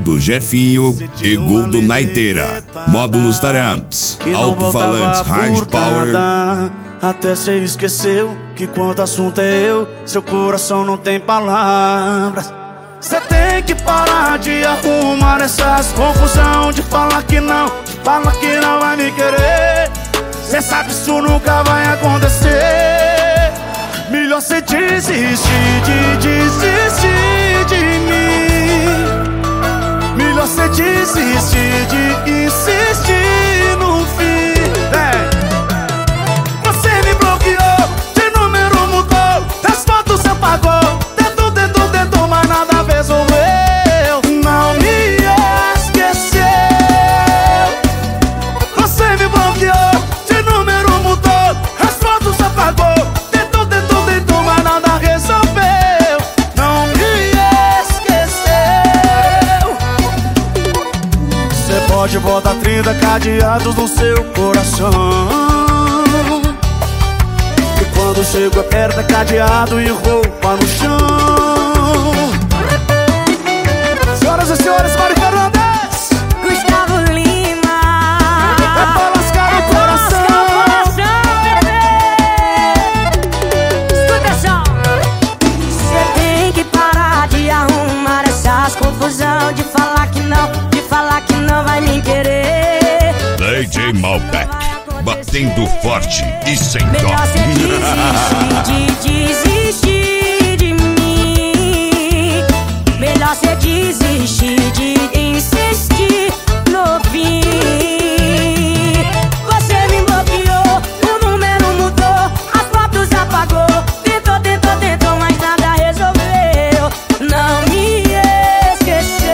do Jefinho e gol do Naiteira. Módulos Taramps, alto-falantes Hard Power. Até cê esqueceu que quando assunto é eu, seu coração não tem palavras. Cê tem que parar de arrumar essas confusão, de falar que não vai me querer. Cê sabe que isso nunca vai acontecer. Melhor cê desistir de mim. Melhor cê desistir de insistir no fim. Você me bloqueou, de número mudou, das fotos apagou, tentou, mas nada resolveu. Não me esqueceu. Você me bloqueou, de número mudou, as fotos apagou, tentou, mas nada resolveu. Não me esqueceu. Você pode botar 30 cadeados no seu coração. Quando chego aperta cadeado e roupa no chão. Senhoras e senhores, Mário Fernandes, Gustavo Lima. é pra lascar o coração. Escuta só. Cê tem que parar de arrumar essas confusão, de falar que não vai me querer. DJ Malbec, batendo forte e sem dó. Melhor cê desistir de mim. Melhor cê desistir de insistir no fim. Você me bloqueou, o número mudou, as fotos apagou, tentou, mas nada resolveu. Não me esqueceu.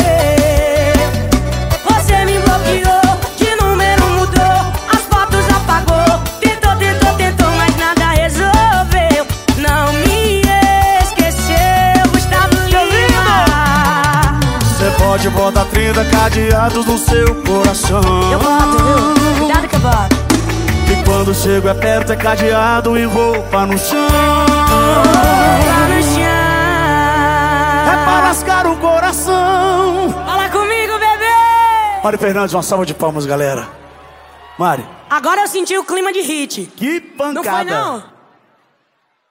Você me bloqueou, de número mudou, as fotos apagou, tentou, mas nada resolveu. Não me esqueceu, Gustavo Lima. Você pode botar 30 cadeados no seu coração. Eu boto, viu? Cuidado que eu boto. E quando chego aperta é cadeado e roupa no chão. Tá no chão. É pra lascar o coração. Fala comigo, bebê. Mário Fernandes, uma salva de palmas, galera. Mário, Agora eu senti o clima de hit. que pancada. Não foi, não?